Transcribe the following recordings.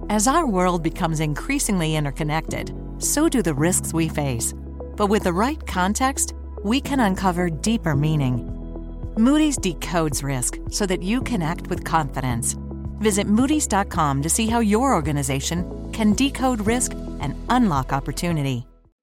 As our world becomes increasingly interconnected, so do the risks we face. But with the right context, we can uncover deeper meaning. Moody's decodes risk so that you can act with confidence. Visit Moody's.com to see how your organization can decode risk and unlock opportunity.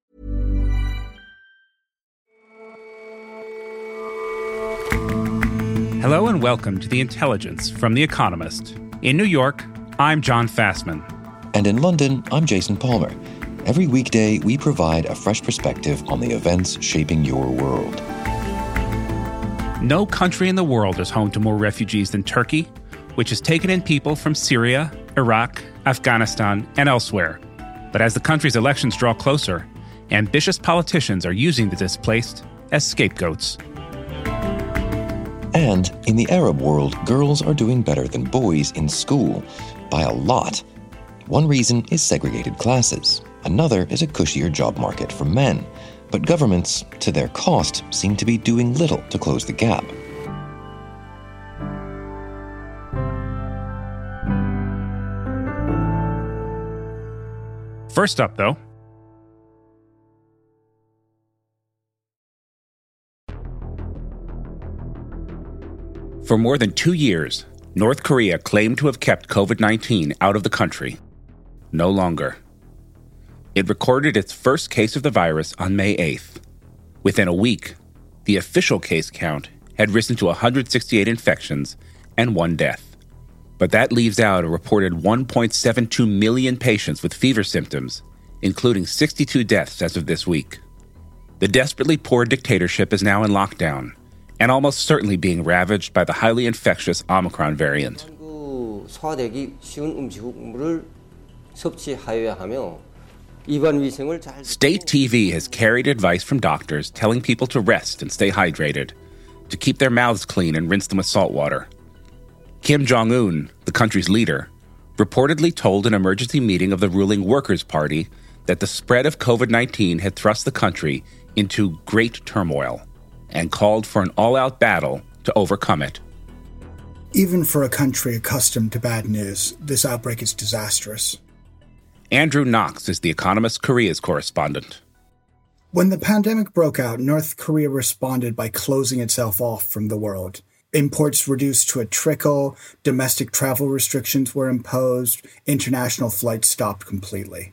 Hello and welcome to The Intelligence from The Economist. In New York, I'm John Fassman. And in London, I'm Jason Palmer. Every weekday, we provide a fresh perspective on the events shaping your world. No country in the world is home to more refugees than Turkey, which has taken in people from Syria, Iraq, Afghanistan, and elsewhere. But as the country's elections draw closer, ambitious politicians are using the displaced as scapegoats. And in the Arab world, girls are doing better than boys in school, by a lot. One reason is segregated classes. Another is a cushier job market for men. But governments, to their cost, seem to be doing little to close the gap. First up, though, for more than 2 years, North Korea claimed to have kept COVID-19 out of the country. No longer. It recorded its first case of the virus on May 8th. Within a week, the official case count had risen to 168 infections and 1 death. But that leaves out a reported 1.72 million patients with fever symptoms, including 62 deaths as of this week. The desperately poor dictatorship is now in lockdown, and almost certainly being ravaged by the highly infectious Omicron variant. State TV has carried advice from doctors telling people to rest and stay hydrated, to keep their mouths clean and rinse them with salt water. Kim Jong-un, the country's leader, reportedly told an emergency meeting of the ruling Workers' Party that the spread of COVID-19 had thrust the country into great turmoil, and called for an all-out battle to overcome it. Even for a country accustomed to bad news, this outbreak is disastrous. Andrew Knox is The Economist Korea's correspondent. When the pandemic broke out, North Korea responded by closing itself off from the world. Imports reduced to a trickle, domestic travel restrictions were imposed, international flights stopped completely.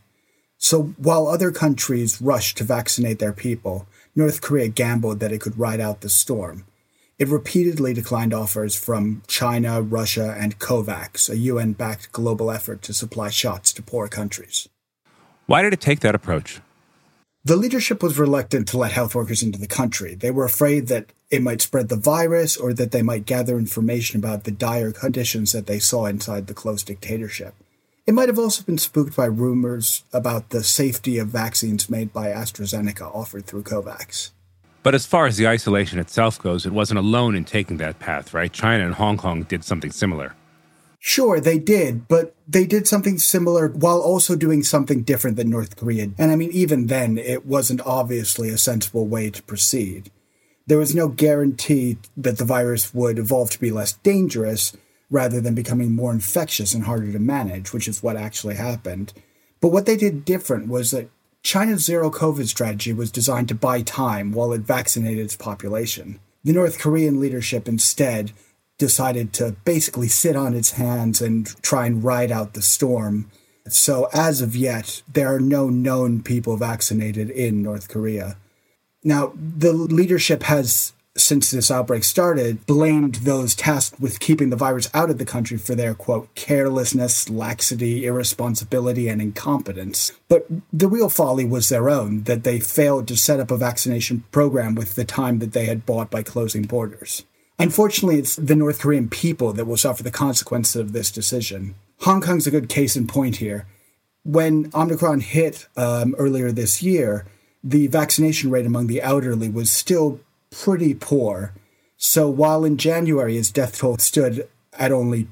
So while other countries rushed to vaccinate their people, North Korea gambled that it could ride out the storm. It repeatedly declined offers from China, Russia, and COVAX, a UN-backed global effort to supply shots to poor countries. Why did it take that approach? The leadership was reluctant to let health workers into the country. They were afraid that it might spread the virus or that they might gather information about the dire conditions that they saw inside the closed dictatorship. It might have also been spooked by rumors about the safety of vaccines made by AstraZeneca offered through COVAX. But as far as the isolation itself goes, it wasn't alone in taking that path, right? China and Hong Kong did something similar. Sure, they did, but they did something similar while also doing something different than North Korea. And I mean, even then, it wasn't obviously a sensible way to proceed. There was no guarantee that the virus would evolve to be less dangerous, rather than becoming more infectious and harder to manage, which is what actually happened. But what they did different was that China's zero-COVID strategy was designed to buy time while it vaccinated its population. The North Korean leadership instead decided to basically sit on its hands and try and ride out the storm. So as of yet, there are no known people vaccinated in North Korea. Now, the leadership has, since this outbreak started, blamed those tasked with keeping the virus out of the country for their, quote, carelessness, laxity, irresponsibility, and incompetence. But the real folly was their own, that they failed to set up a vaccination program with the time that they had bought by closing borders. Unfortunately, it's the North Korean people that will suffer the consequences of this decision. Hong Kong's a good case in point here. When Omicron hit earlier this year, the vaccination rate among the elderly was still pretty poor. So while in January its death toll stood at only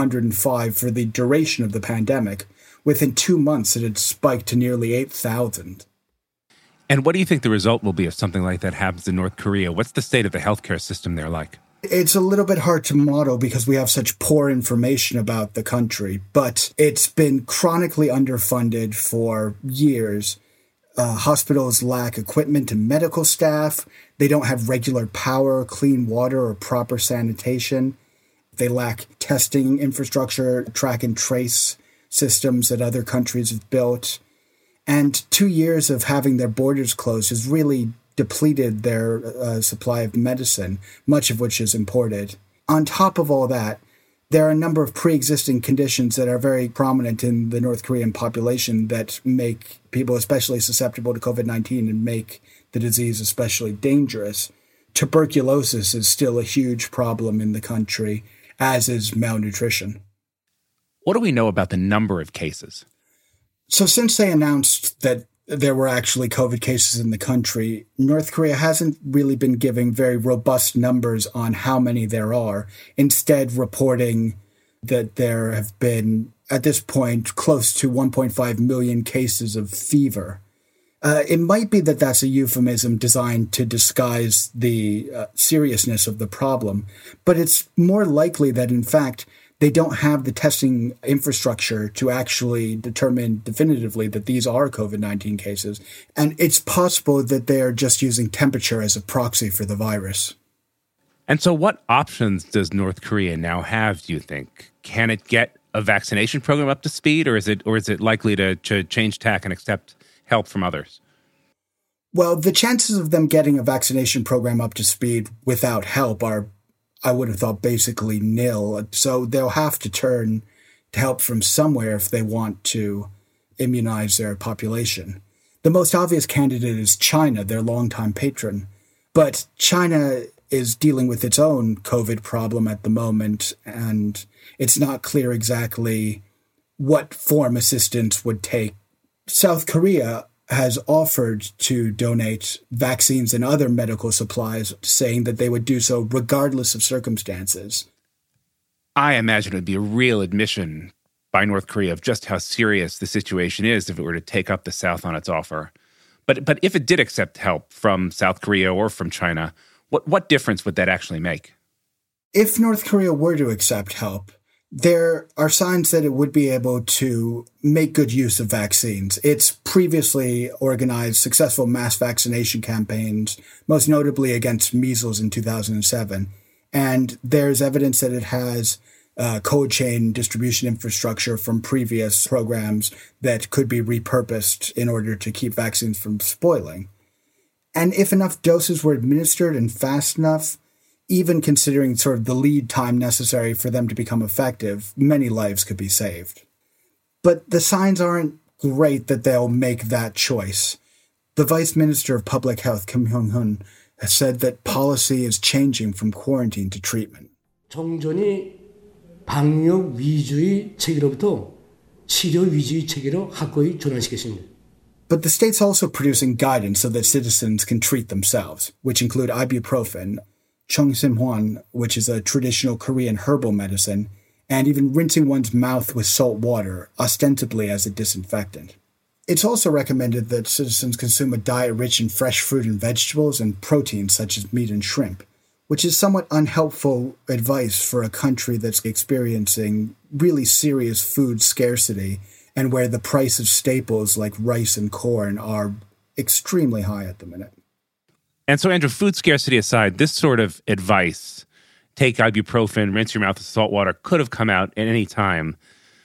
205 for the duration of the pandemic, within 2 months it had spiked to nearly 8,000. And what do you think the result will be if something like that happens in North Korea? What's the state of the healthcare system there like? It's a little bit hard to model because we have such poor information about the country, but it's been chronically underfunded for years. Hospitals lack equipment and medical staff. They don't have regular power, clean water, or proper sanitation. They lack testing infrastructure, track and trace systems that other countries have built. And 2 years of having their borders closed has really depleted their supply of medicine, much of which is imported. On top of all that, there are a number of pre-existing conditions that are very prominent in the North Korean population that make people especially susceptible to COVID-19 and make the disease especially dangerous. Tuberculosis is still a huge problem in the country, as is malnutrition. What do we know about the number of cases? So since they announced that there were actually COVID cases in the country, North Korea hasn't really been giving very robust numbers on how many there are, instead reporting that there have been, at this point, close to 1.5 million cases of fever. It might be that that's a euphemism designed to disguise the seriousness of the problem, but it's more likely that, in fact, they don't have the testing infrastructure to actually determine definitively that these are COVID-19 cases. And it's possible that they are just using temperature as a proxy for the virus. And so what options does North Korea now have, do you think? Can it get a vaccination program up to speed, or is it likely to change tack and accept help from others? Well, the chances of them getting a vaccination program up to speed without help are, I would have thought, basically nil. So they'll have to turn to help from somewhere if they want to immunize their population. The most obvious candidate is China, their longtime patron. But China is dealing with its own COVID problem at the moment, and it's not clear exactly what form assistance would take. South Korea has offered to donate vaccines and other medical supplies, saying that they would do so regardless of circumstances. I imagine it would be a real admission by North Korea of just how serious the situation is if it were to take up the South on its offer. But if it did accept help from South Korea or from China, what difference would that actually make? If North Korea were to accept help, there are signs that it would be able to make good use of vaccines. It's previously organized successful mass vaccination campaigns, most notably against measles in 2007. And there's evidence that it has cold chain distribution infrastructure from previous programs that could be repurposed in order to keep vaccines from spoiling. And if enough doses were administered and fast enough, even considering sort of the lead time necessary for them to become effective, many lives could be saved. But the signs aren't great that they'll make that choice. The Vice Minister of Public Health, Kim Hyung-hun, has said that policy is changing from quarantine to treatment. 정전이 방역 위주의 체계로부터 치료 위주의 체계로 확고히 전환시켰습니다. But the state's also producing guidance so that citizens can treat themselves, which include ibuprofen, Chongsimhwan, which is a traditional Korean herbal medicine, and even rinsing one's mouth with salt water, ostensibly as a disinfectant. It's also recommended that citizens consume a diet rich in fresh fruit and vegetables and proteins such as meat and shrimp, which is somewhat unhelpful advice for a country that's experiencing really serious food scarcity and where the price of staples like rice and corn are extremely high at the minute. And so, Andrew, food scarcity aside, this sort of advice, take ibuprofen, rinse your mouth with salt water, could have come out at any time.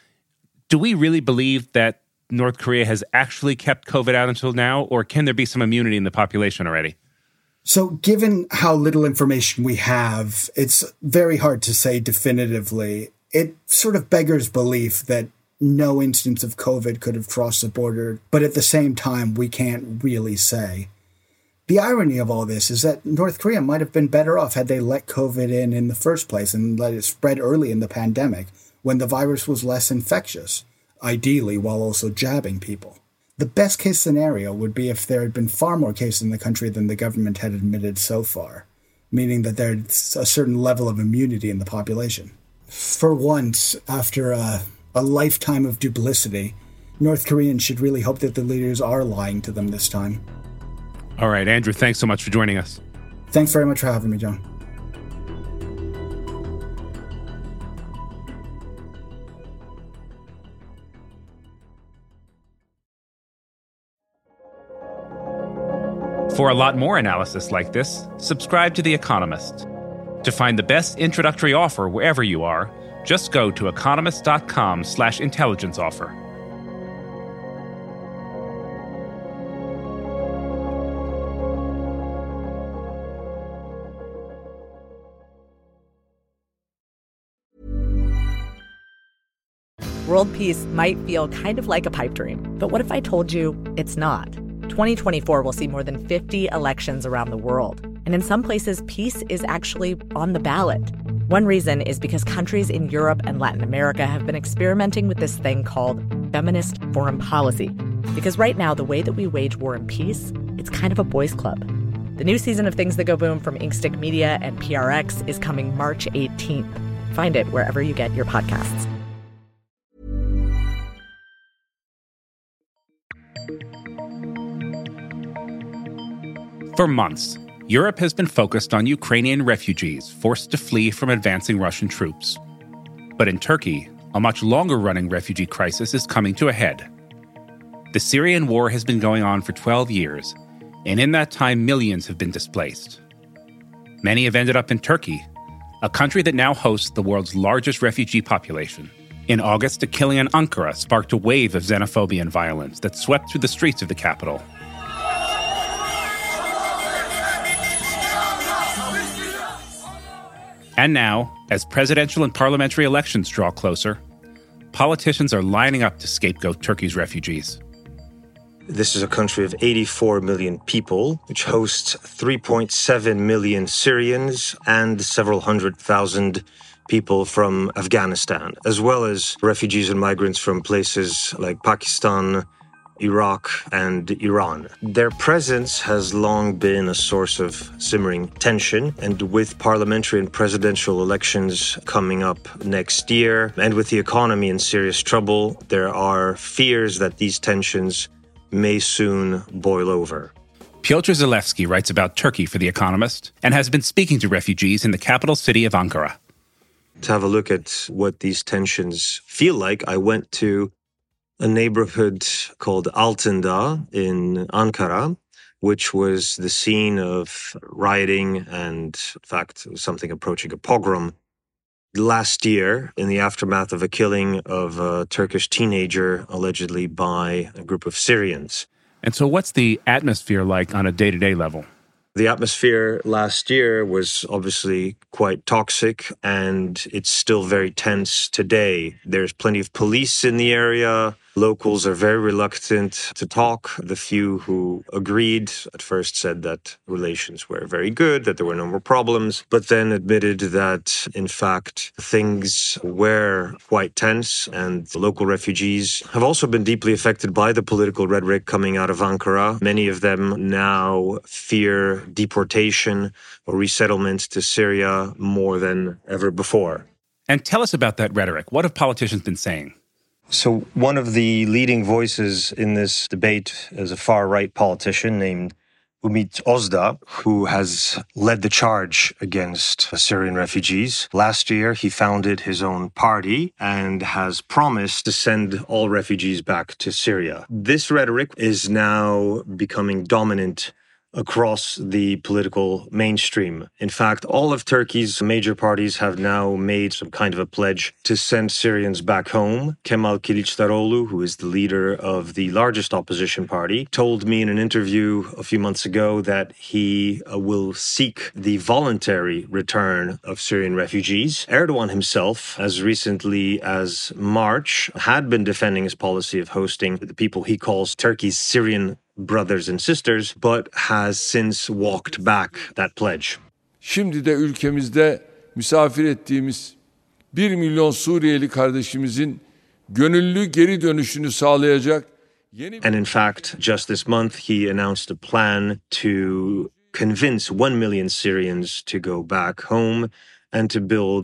Do we really believe that North Korea has actually kept COVID out until now, or can there be some immunity in the population already? So given how little information we have, it's very hard to say definitively. It sort of beggars belief that no instance of COVID could have crossed the border, but at the same time, we can't really say. The irony of all this is that North Korea might have been better off had they let COVID in the first place and let it spread early in the pandemic when the virus was less infectious, ideally while also jabbing people. The best case scenario would be if there had been far more cases in the country than the government had admitted so far, meaning that there's a certain level of immunity in the population. For once, after a lifetime of duplicity, North Koreans should really hope that the leaders are lying to them this time. All right, Andrew, thanks so much for joining us. Thanks very much for having me, John. For a lot more analysis like this, subscribe to The Economist. To find the best introductory offer wherever you are, just go to economist.com/intelligence offer. World peace might feel kind of like a pipe dream, but what if I told you it's not? 2024 will see more than 50 elections around the world, and in some places, peace is actually on the ballot. One reason is because countries in Europe and Latin America have been experimenting with this thing called feminist foreign policy. Because right now, the way that we wage war and peace, it's kind of a boys' club. The new season of Things That Go Boom from Inkstick Media and PRX is coming March 18th. Find it wherever you get your podcasts. For months, Europe has been focused on Ukrainian refugees forced to flee from advancing Russian troops. But in Turkey, a much longer-running refugee crisis is coming to a head. The Syrian war has been going on for 12 years, and in that time, millions have been displaced. Many have ended up in Turkey, a country that now hosts the world's largest refugee population. In August, a killing in Ankara sparked a wave of xenophobia and violence that swept through the streets of the capital. And now, as presidential and parliamentary elections draw closer, politicians are lining up to scapegoat Turkey's refugees. This is a country of 84 million people, which hosts 3.7 million Syrians and several 100,000 people from Afghanistan, as well as refugees and migrants from places like Pakistan, Iraq, and Iran. Their presence has long been a source of simmering tension, and with parliamentary and presidential elections coming up next year, and with the economy in serious trouble, there are fears that these tensions may soon boil over. Piotr Zalewski writes about Turkey for The Economist and has been speaking to refugees in the capital city of Ankara. To have a look at what these tensions feel like, I went to a neighborhood called Altındağ in Ankara, which was the scene of rioting and, in fact, something approaching a pogrom last year in the aftermath of a killing of a Turkish teenager, allegedly by a group of Syrians. And so what's the atmosphere like on a day-to-day level? The atmosphere last year was obviously quite toxic, and it's still very tense today. There's plenty of police in the area. Locals are very reluctant to talk. The few who agreed at first said that relations were very good, that there were no more problems, but then admitted that, in fact, things were quite tense, and the local refugees have also been deeply affected by the political rhetoric coming out of Ankara. Many of them now fear deportation or resettlement to Syria more than ever before. And tell us about that rhetoric. What have politicians been saying? So one of the leading voices in this debate is a far-right politician named Ümit Özdağ, who has led the charge against Syrian refugees. Last year, he founded his own party and has promised to send all refugees back to Syria. This rhetoric is now becoming dominant across the political mainstream. In fact, all of Turkey's major parties have now made some kind of a pledge to send Syrians back home. Kemal Kılıçdaroğlu, who is the leader of the largest opposition party, told me in an interview a few months ago that he will seek the voluntary return of Syrian refugees. Erdogan himself, as recently as March, had been defending his policy of hosting the people he calls Turkey's Syrian brothers and sisters, but has since walked back that pledge. Şimdi de ülkemizde misafir ettiğimiz 1 milyon Suriyeli kardeşimizin gönüllü geri dönüşünü sağlayacak yeni... And in fact, just this month, he announced a plan to convince 1 million Syrians to go back home and to build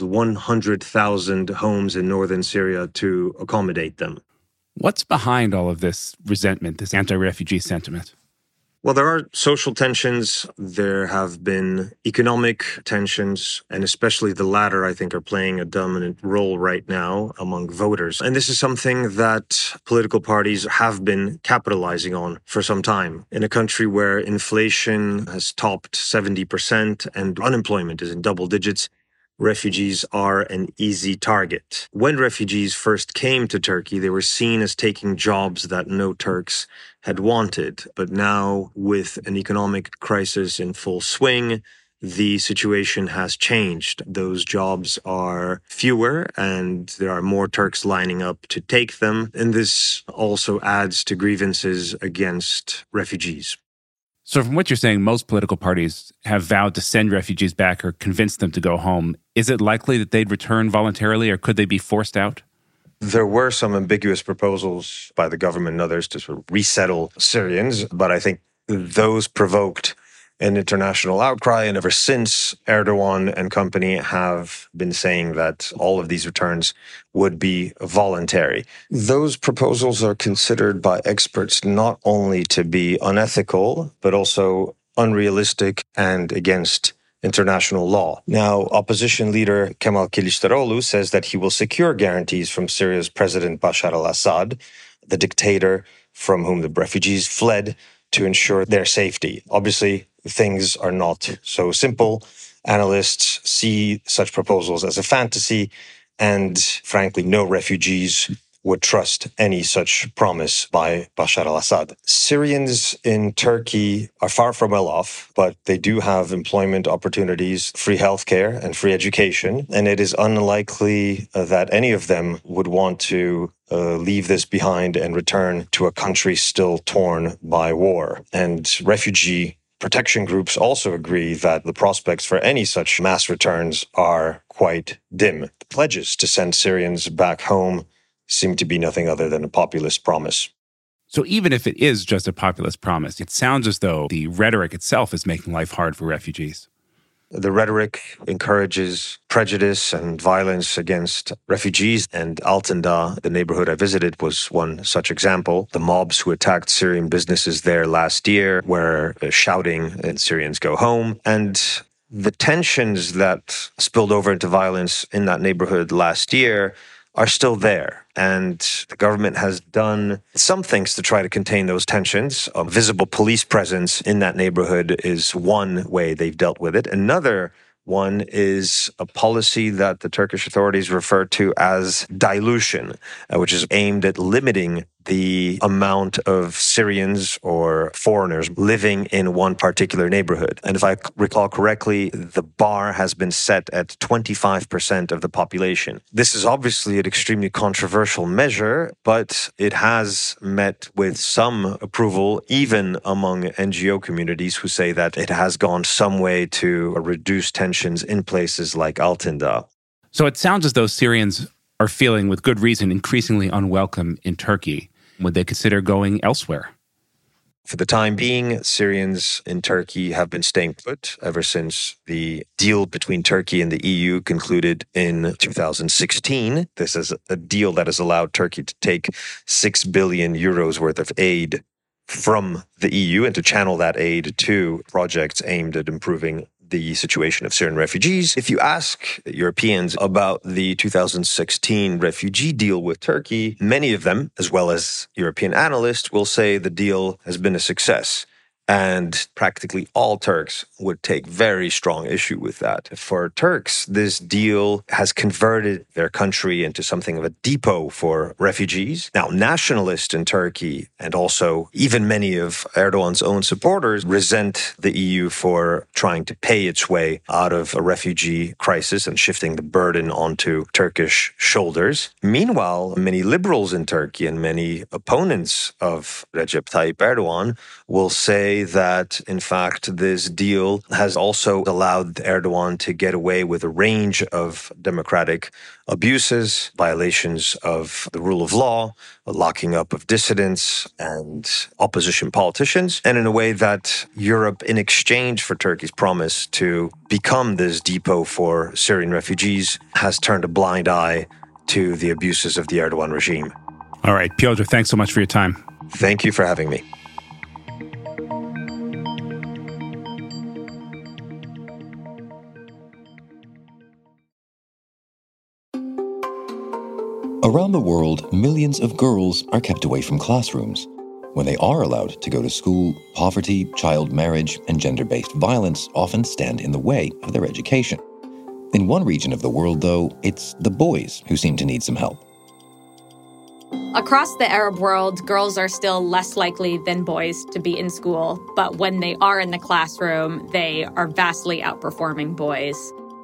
100,000 homes in northern Syria to accommodate them. What's behind all of this resentment, this anti-refugee sentiment? Well, there are social tensions. There have been economic tensions, and especially the latter, I think, are playing a dominant role right now among voters. And this is something that political parties have been capitalizing on for some time. In a country where inflation has topped 70% and unemployment is in double digits, refugees are an easy target. When refugees first came to Turkey, they were seen as taking jobs that no Turks had wanted. But now, with an economic crisis in full swing, the situation has changed. Those jobs are fewer and there are more Turks lining up to take them. And this also adds to grievances against refugees. So from what you're saying, most political parties have vowed to send refugees back or convince them to go home. Is it likely that they'd return voluntarily, or could they be forced out? There were some ambiguous proposals by the government and others to sort of resettle Syrians, but I think those provoked an international outcry. And ever since, Erdogan and company have been saying that all of these returns would be voluntary. Those proposals are considered by experts not only to be unethical, but also unrealistic and against international law. Now, opposition leader Kemal Kılıçdaroğlu says that he will secure guarantees from Syria's President Bashar al-Assad, the dictator from whom the refugees fled, to ensure their safety. Obviously, things are not so simple. Analysts see such proposals as a fantasy, and frankly, no refugees would trust any such promise by Bashar al-Assad. Syrians in Turkey are far from well off, but they do have employment opportunities, free healthcare, and free education. And it is unlikely that any of them would want to leave this behind and return to a country still torn by war. And refugee protection groups also agree that the prospects for any such mass returns are quite dim. The pledges to send Syrians back home seem to be nothing other than a populist promise. So even if it is just a populist promise, it sounds as though the rhetoric itself is making life hard for refugees. The rhetoric encourages prejudice and violence against refugees, and Altındağ, the neighborhood I visited, was one such example. The mobs who attacked Syrian businesses there last year were shouting, and Syrians go home. And the tensions that spilled over into violence in that neighborhood last year are still there. And the government has done some things to try to contain those tensions. A visible police presence in that neighborhood is one way they've dealt with it. Another one is a policy that the Turkish authorities refer to as dilution, which is aimed at limiting the amount of Syrians or foreigners living in one particular neighborhood. And if I recall correctly, the bar has been set at 25% of the population. This is obviously an extremely controversial measure, but it has met with some approval, even among NGO communities who say that it has gone some way to reduce tensions in places like Altındağ. So it sounds as though Syrians are feeling, with good reason, increasingly unwelcome in Turkey. Would they consider going elsewhere? For the time being, Syrians in Turkey have been staying put ever since the deal between Turkey and the EU concluded in 2016. This is a deal that has allowed Turkey to take 6 billion euros worth of aid from the EU and to channel that aid to projects aimed at improving the situation of Syrian refugees. If you ask Europeans about the 2016 refugee deal with Turkey, many of them, as well as European analysts, will say the deal has been a success. And practically all Turks would take very strong issue with that. For Turks, this deal has converted their country into something of a depot for refugees. Now, nationalists in Turkey and also even many of Erdogan's own supporters resent the EU for trying to pay its way out of a refugee crisis and shifting the burden onto Turkish shoulders. Meanwhile, many liberals in Turkey and many opponents of Recep Tayyip Erdogan will say that, in fact, this deal has also allowed Erdogan to get away with a range of democratic abuses, violations of the rule of law, locking up of dissidents and opposition politicians, and in a way that Europe, in exchange for Turkey's promise to become this depot for Syrian refugees, has turned a blind eye to the abuses of the Erdogan regime. All right, Piotr, thanks so much for your time. Thank you for having me. Around the world, millions of girls are kept away from classrooms. When they are allowed to go to school, poverty, child marriage, and gender-based violence often stand in the way of their education. In one region of the world, though, it's the boys who seem to need some help. Across the Arab world, girls are still less likely than boys to be in school, but when they are in the classroom, they are vastly outperforming boys.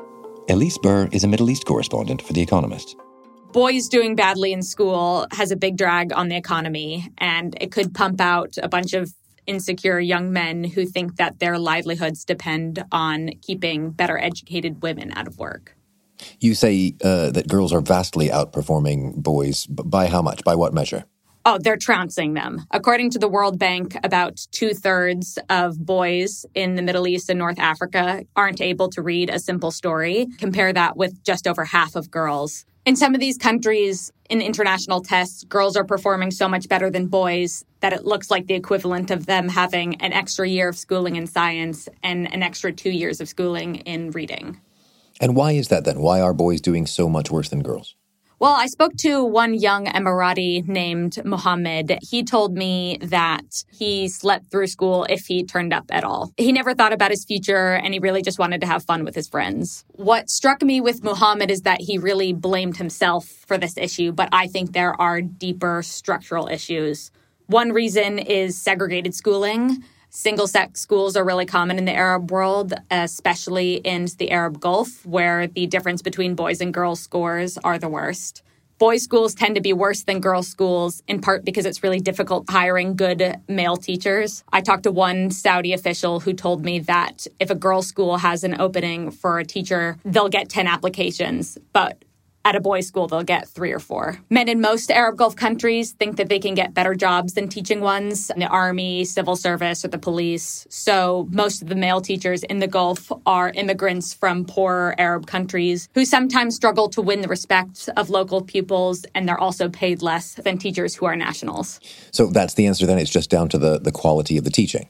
Elise Burr is a Middle East correspondent for The Economist. Boys doing badly in school has a big drag on the economy, and it could pump out a bunch of insecure young men who think that their livelihoods depend on keeping better educated women out of work. You say that girls are vastly outperforming boys. By how much? By what measure? Oh, they're trouncing them. According to the World Bank, about 2/3 of boys in the Middle East and North Africa aren't able to read a simple story. Compare that with just over half of girls. In some of these countries, in international tests, girls are performing so much better than boys that it looks like the equivalent of them having an extra year of schooling in science and an extra 2 years of schooling in reading. And why is that then? Why are boys doing so much worse than girls? Well, I spoke to one young Emirati named Mohammed. He told me that he slept through school if he turned up at all. He never thought about his future, and he really just wanted to have fun with his friends. What struck me with Mohammed is that he really blamed himself for this issue, but I think there are deeper structural issues. One reason is segregated schooling. Single-sex schools are really common in the Arab world, especially in the Arab Gulf, where the difference between boys and girls' scores are the worst. Boys' schools tend to be worse than girls' schools, in part because it's really difficult hiring good male teachers. I talked to one Saudi official who told me that if a girls' school has an opening for a teacher, they'll get 10 applications, but at a boys' school, they'll get 3 or 4. Men in most Arab Gulf countries think that they can get better jobs than teaching ones in the army, civil service, or the police. So most of the male teachers in the Gulf are immigrants from poorer Arab countries who sometimes struggle to win the respect of local pupils, and they're also paid less than teachers who are nationals. So that's the answer then? It's just down to the quality of the teaching?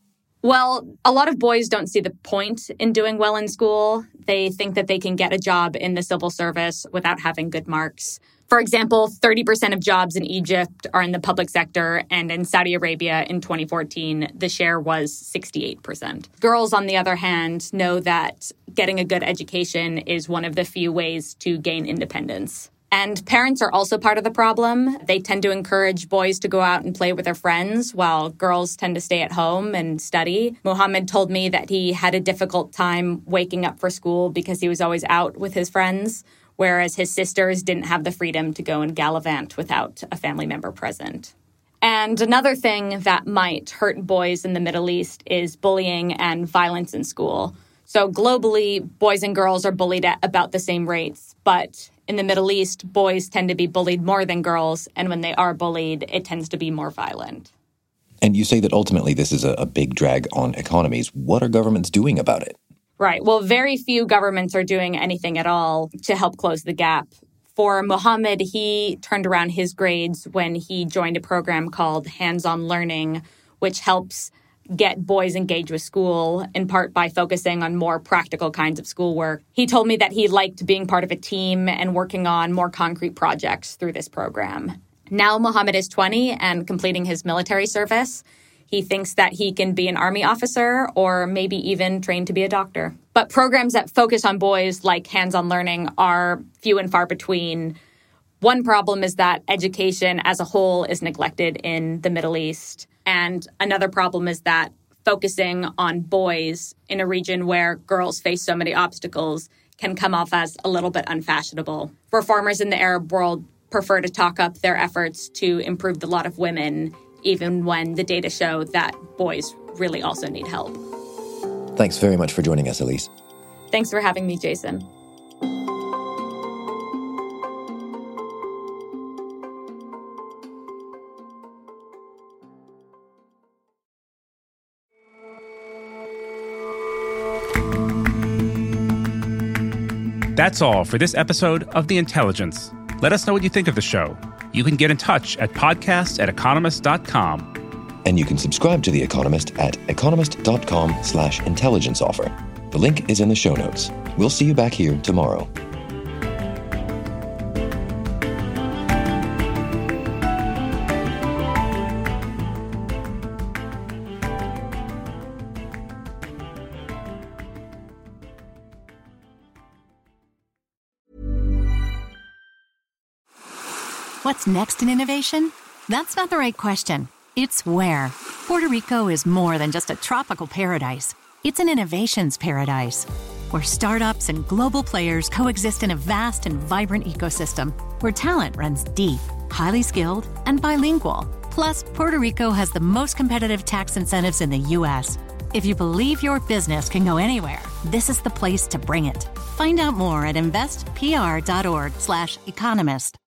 Well, a lot of boys don't see the point in doing well in school. They think that they can get a job in the civil service without having good marks. For example, 30% of jobs in Egypt are in the public sector, and in Saudi Arabia in 2014, the share was 68%. Girls, on the other hand, know that getting a good education is one of the few ways to gain independence. And parents are also part of the problem. They tend to encourage boys to go out and play with their friends, while girls tend to stay at home and study. Mohammed told me that he had a difficult time waking up for school because he was always out with his friends, whereas his sisters didn't have the freedom to go and gallivant without a family member present. And another thing that might hurt boys in the Middle East is bullying and violence in school. So globally, boys and girls are bullied at about the same rates, but in the Middle East, boys tend to be bullied more than girls, and when they are bullied, it tends to be more violent. And you say that ultimately this is a big drag on economies. What are governments doing about it? Right. Well, very few governments are doing anything at all to help close the gap. For Mohammed, he turned around his grades when he joined a program called Hands-On Learning, which helps get boys engaged with school, in part by focusing on more practical kinds of schoolwork. He told me that he liked being part of a team and working on more concrete projects through this program. Now Mohammed is 20 and completing his military service. He thinks that he can be an army officer or maybe even train to be a doctor. But programs that focus on boys, like Hands-On Learning, are few and far between. One problem is that education as a whole is neglected in the Middle East. And another problem is that focusing on boys in a region where girls face so many obstacles can come off as a little bit unfashionable. Reformers in the Arab world prefer to talk up their efforts to improve the lot of women, even when the data show that boys really also need help. Thanks very much for joining us, Elise. Thanks for having me, Jason. That's all for this episode of The Intelligence. Let us know what you think of the show. You can get in touch at podcasts@economist.com. And you can subscribe to The Economist at economist.com/intelligence offer. The link is in the show notes. We'll see you back here tomorrow. What's next in innovation? That's not the right question. It's where. Puerto Rico is more than just a tropical paradise. It's an innovations paradise, where startups and global players coexist in a vast and vibrant ecosystem, where talent runs deep, highly skilled, and bilingual. Plus, Puerto Rico has the most competitive tax incentives in the U.S. If you believe your business can go anywhere, this is the place to bring it. Find out more at investpr.org/economist.